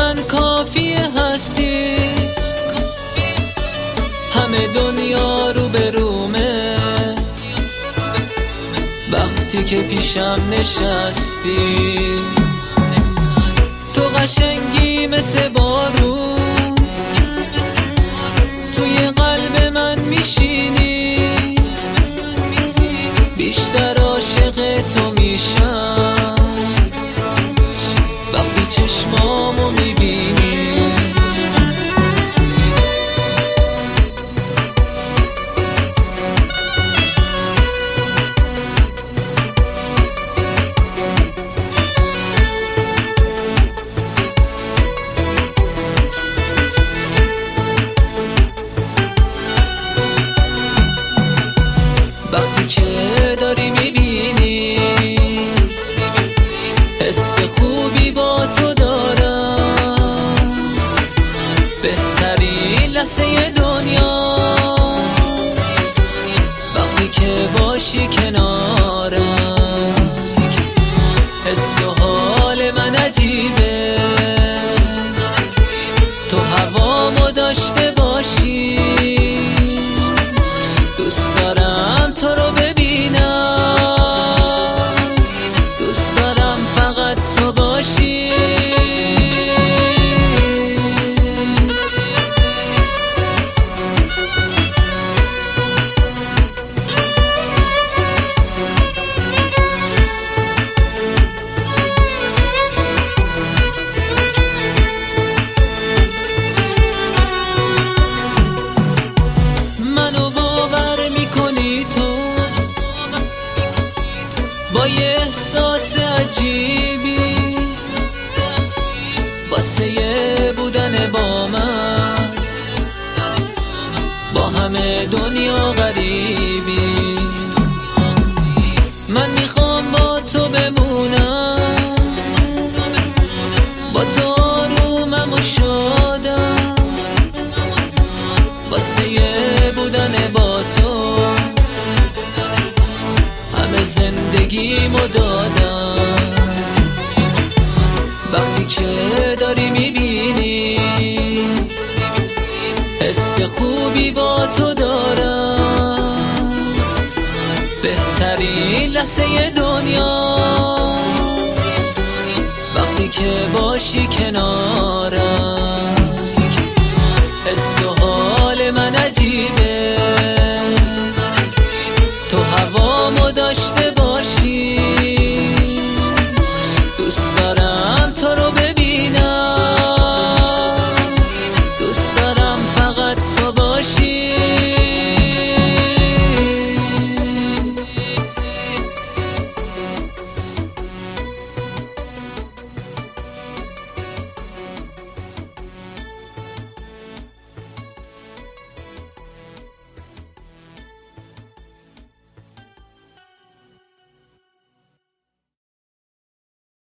من کافی هستی، همه دنیا رو به رومه وقتی که پیشم نشستی. تو قشنگی مثل بارون توی قلب من میشینی، بیشتر عاشق تو میشم وقتی چشمامو میبینی. وقتی که داری میبینی حس خوبی با تو دارم، بهترین لحظه دنیا وقتی که باشی کنارم. حس و حال من عجیبه، تو هوامو داشته باشی، دوست دارم تو رو ببینم، دوست دارم فقط تو باشی. با یه احساس عجیبی واسه بودن با من، با همه دنیا غریبی. من میخوام با تو بمونم، با تو آرومم و شادم واسه بودن با تو، همه زندگیمو دادم. وقتی که داری میبینی حس خوبی با تو دارم، بهترین لحظه دنیا وقتی که باشی کنار.